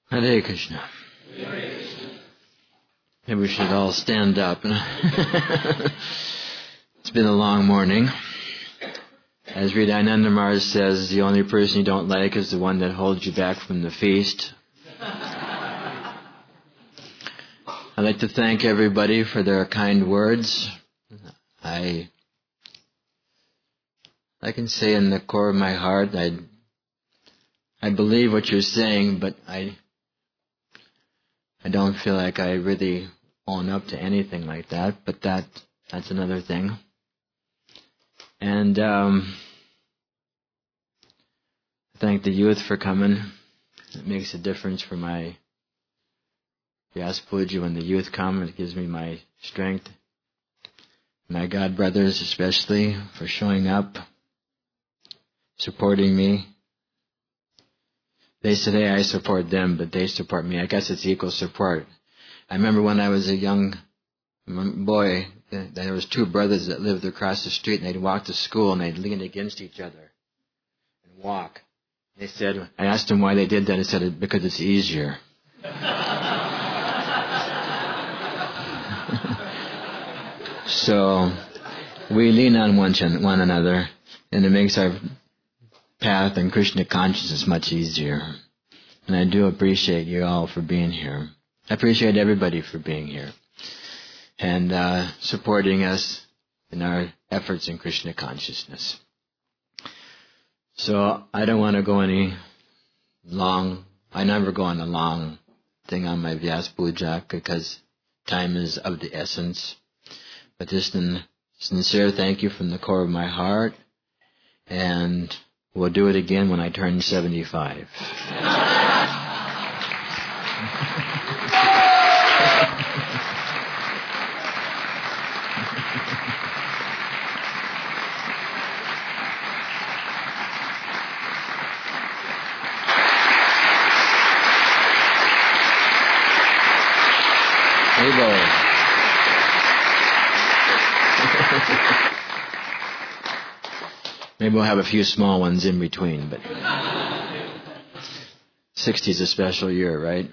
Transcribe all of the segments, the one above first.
Hare Krishna. Maybe we should all stand up. It's been a long morning. As Hridayananda Maharaj says, the only person you don't like is the one that holds you back from the feast. I'd like to thank everybody for their kind words. I can say in the core of my heart, I believe what you're saying, but I don't feel like I really own up to anything like that, but that's another thing. And thank the youth for coming. It makes a difference for my Vyasa Puja when the youth come. It gives me my strength. My God brothers especially for showing up, supporting me. They say I support them, but they support me. I guess it's equal support. I remember when I was a young boy, there was two brothers that lived across the street, and they'd walk to school, and they'd lean against each other and walk. They said, I asked them why they did that. They said, because it's easier. So we lean on one another, and it makes our path and Krishna consciousness much easier. And I do appreciate you all for being here. I appreciate everybody for being here and supporting us in our efforts in Krishna consciousness. So I don't want to go any long. I never go on a long thing on my Vyasa Puja because time is of the essence. But just a sincere thank you from the core of my heart, and we'll do it again when I turn 75. Maybe we'll have a few small ones in between, but 60 is a special year, right?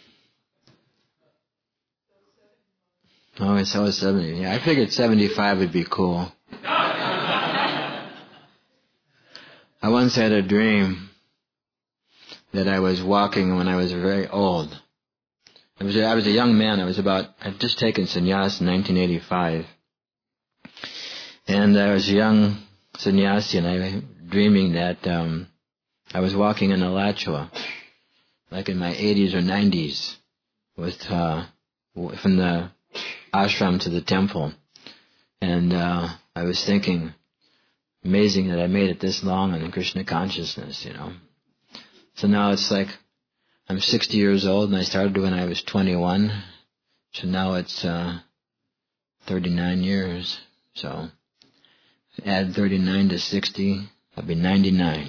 Oh, it's always 70. Yeah, I figured 75 would be cool. I once had a dream that I was walking when I was very old. I was a young man. I'd just taken sannyas in 1985. And I was a young sannyasi, and I was dreaming that I was walking in Alachua, like in my 80s or 90s, with from the ashram to the temple. And I was thinking, amazing that I made it this long in Krishna consciousness, So now it's like I'm 60 years old, and I started when I was 21. So now it's 39 years. So add 39 to 60, that'll be 99.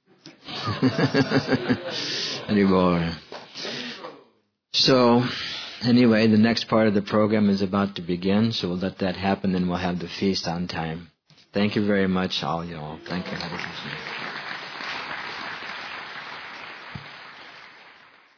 Anymore. So, anyway, the next part of the program is about to begin, so we'll let that happen, and we'll have the feast on time. Thank you very much, all y'all. Thank you. Hare Krishna.